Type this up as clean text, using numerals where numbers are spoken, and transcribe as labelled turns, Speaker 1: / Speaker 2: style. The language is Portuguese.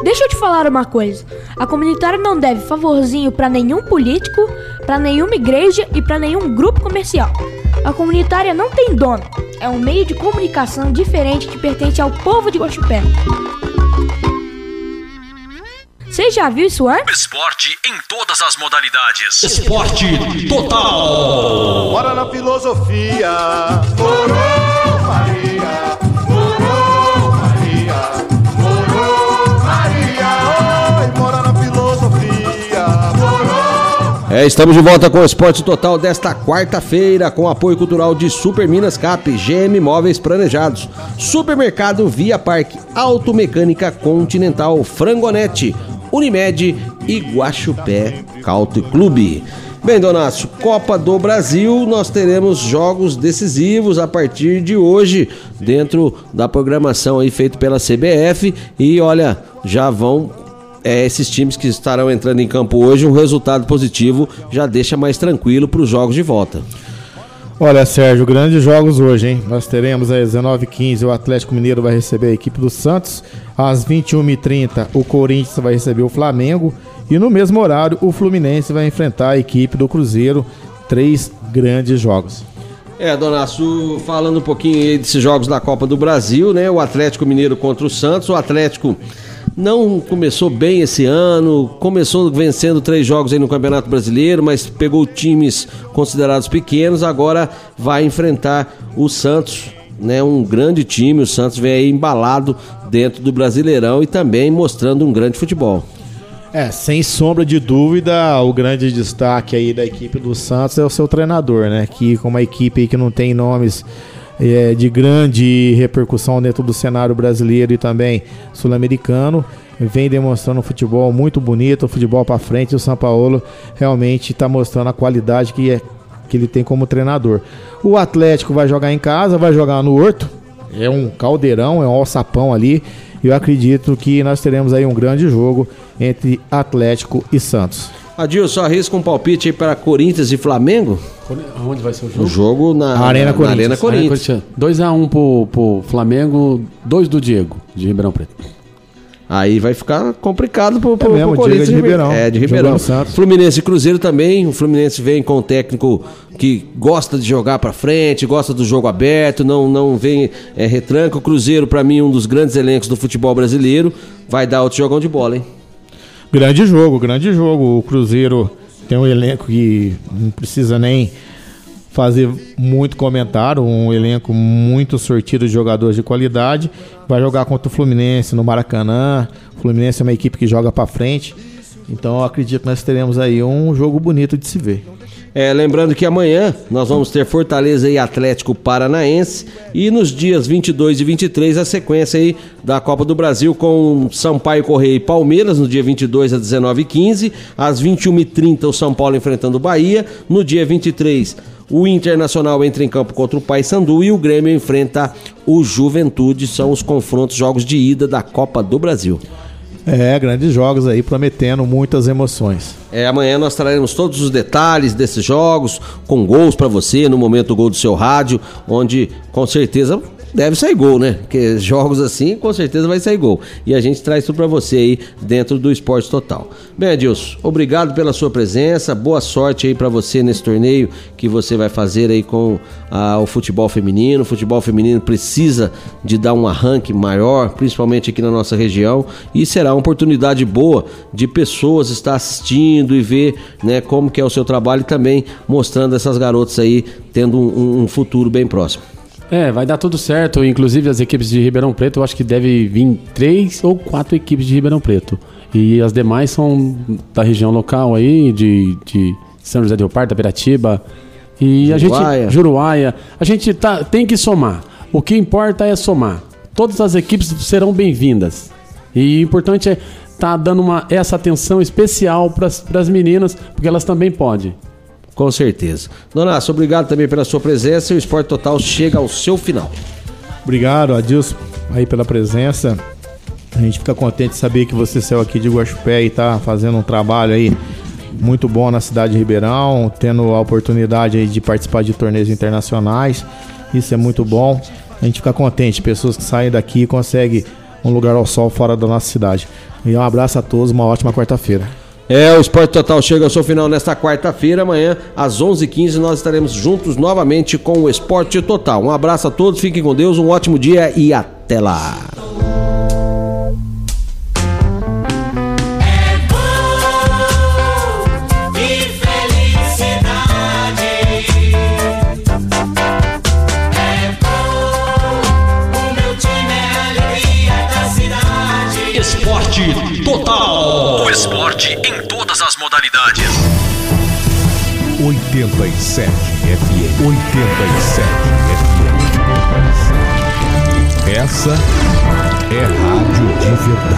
Speaker 1: Deixa eu te falar uma coisa. A comunitária não deve favorzinho pra nenhum político, pra nenhuma igreja e pra nenhum grupo comercial. A comunitária não tem dono. É um meio de comunicação diferente que pertence ao povo de Guaxupé. Você já viu isso antes?
Speaker 2: Esporte em todas as modalidades. Esporte total.
Speaker 3: Bora na filosofia. Morou Maria, morou Maria, morou Maria. Oi, bora na filosofia. Morou.
Speaker 4: Estamos de volta com o Esporte Total desta quarta-feira, com apoio cultural de Super Minas Cap, GM Móveis Planejados, Supermercado Via Parque, Automecânica Continental, Frangonete, Unimed e Guaxupé Country Clube. Bem, Donácio, Copa do Brasil, nós teremos jogos decisivos a partir de hoje, dentro da programação aí feita pela CBF, e olha, já vão esses times que estarão entrando em campo hoje, um resultado positivo já deixa mais tranquilo para os jogos de volta.
Speaker 5: Olha, Sérgio, grandes jogos hoje, hein? Nós teremos às 19h15 o Atlético Mineiro vai receber a equipe do Santos, às 21h30 o Corinthians vai receber o Flamengo e no mesmo horário o Fluminense vai enfrentar a equipe do Cruzeiro. 3 grandes jogos.
Speaker 4: Donácio, falando um pouquinho aí desses jogos da Copa do Brasil, né? O Atlético Mineiro contra o Santos, o Atlético não começou bem esse ano, começou vencendo 3 jogos aí no Campeonato Brasileiro, mas pegou times considerados pequenos, agora vai enfrentar o Santos, né? Um grande time, o Santos vem aí embalado dentro do Brasileirão e também mostrando um grande futebol.
Speaker 5: Sem sombra de dúvida, o grande destaque aí da equipe do Santos é o seu treinador, né? Que com uma equipe aí que não tem nomes de grande repercussão dentro do cenário brasileiro e também sul-americano, vem demonstrando um futebol muito bonito, um futebol para frente. O São Paulo realmente está mostrando a qualidade que ele tem como treinador. O Atlético vai jogar em casa, vai jogar no Horto, é um caldeirão, é um alçapão ali. Eu acredito que nós teremos aí um grande jogo entre Atlético e Santos.
Speaker 4: Adilson, arrisca um palpite aí para Corinthians e Flamengo?
Speaker 6: Onde vai ser o jogo?
Speaker 4: O jogo na
Speaker 5: Arena Corinthians.
Speaker 6: 2-1 pro Flamengo, 2 do Diego, de Ribeirão Preto.
Speaker 4: Aí vai ficar complicado pro
Speaker 5: Diego
Speaker 4: Corinthians.
Speaker 5: de Ribeirão.
Speaker 4: De Ribeirão. Fluminense e Cruzeiro também. O Fluminense vem com um técnico que gosta de jogar pra frente, gosta do jogo aberto, não vem retranca. O Cruzeiro, pra mim, um dos grandes elencos do futebol brasileiro. Vai dar outro jogão de bola, hein?
Speaker 5: Grande jogo. O Cruzeiro tem um elenco que não precisa nem fazer muito comentário, um elenco muito sortido de jogadores de qualidade. Vai jogar contra o Fluminense no Maracanã. O Fluminense é uma equipe que joga pra frente. Então eu acredito que nós teremos aí um jogo bonito de se ver.
Speaker 4: Lembrando que amanhã nós vamos ter Fortaleza e Atlético Paranaense, e nos dias 22 e 23 a sequência aí da Copa do Brasil com Sampaio Corrêa e Palmeiras no dia 22 às 19h15, às 21h30 o São Paulo enfrentando o Bahia, no dia 23 o Internacional entra em campo contra o Paysandu e o Grêmio enfrenta o Juventude. São os confrontos, jogos de ida da Copa do Brasil.
Speaker 5: Grandes jogos aí, prometendo muitas emoções.
Speaker 4: Amanhã nós traremos todos os detalhes desses jogos, com gols pra você, no momento do gol do seu rádio, onde com certeza deve sair gol, né? Porque jogos assim, com certeza vai sair gol. E a gente traz tudo pra você aí dentro do Esporte Total. Bem, Adilson, obrigado pela sua presença, boa sorte aí pra você nesse torneio que você vai fazer aí com o futebol feminino. O futebol feminino precisa de dar um arranque maior, principalmente aqui na nossa região, e será uma oportunidade boa de pessoas estar assistindo e ver, né, como que é o seu trabalho e também mostrando essas garotas aí tendo um futuro bem próximo.
Speaker 6: Vai dar tudo certo, inclusive as equipes de Ribeirão Preto, eu acho que deve vir 3 ou 4 equipes de Ribeirão Preto. E as demais são da região local aí, de São José do Rio Pardo, Taperatiba e Juruáia. A gente tem que somar. O que importa é somar. Todas as equipes serão bem-vindas. E o importante é estar dando essa atenção especial para as meninas, porque elas também podem.
Speaker 4: Com certeza. Donácio, obrigado também pela sua presença. O Esporte Total chega ao seu final.
Speaker 5: Obrigado, Adilson, aí pela presença. A gente fica contente de saber que você saiu aqui de Guaxupé e está fazendo um trabalho aí muito bom na cidade de Ribeirão, tendo a oportunidade aí de participar de torneios internacionais. Isso é muito bom. A gente fica contente, pessoas que saem daqui e conseguem um lugar ao sol fora da nossa cidade. E um abraço a todos, uma ótima quarta-feira.
Speaker 4: O Esporte Total chega ao seu final nesta quarta-feira. Amanhã, às 11h15, nós estaremos juntos novamente com o Esporte Total. Um abraço a todos, fiquem com Deus, um ótimo dia e até lá.
Speaker 2: Esporte Total. O esporte em todas as modalidades.
Speaker 7: 87 FM. 87 FM. Essa é Rádio de Verdade.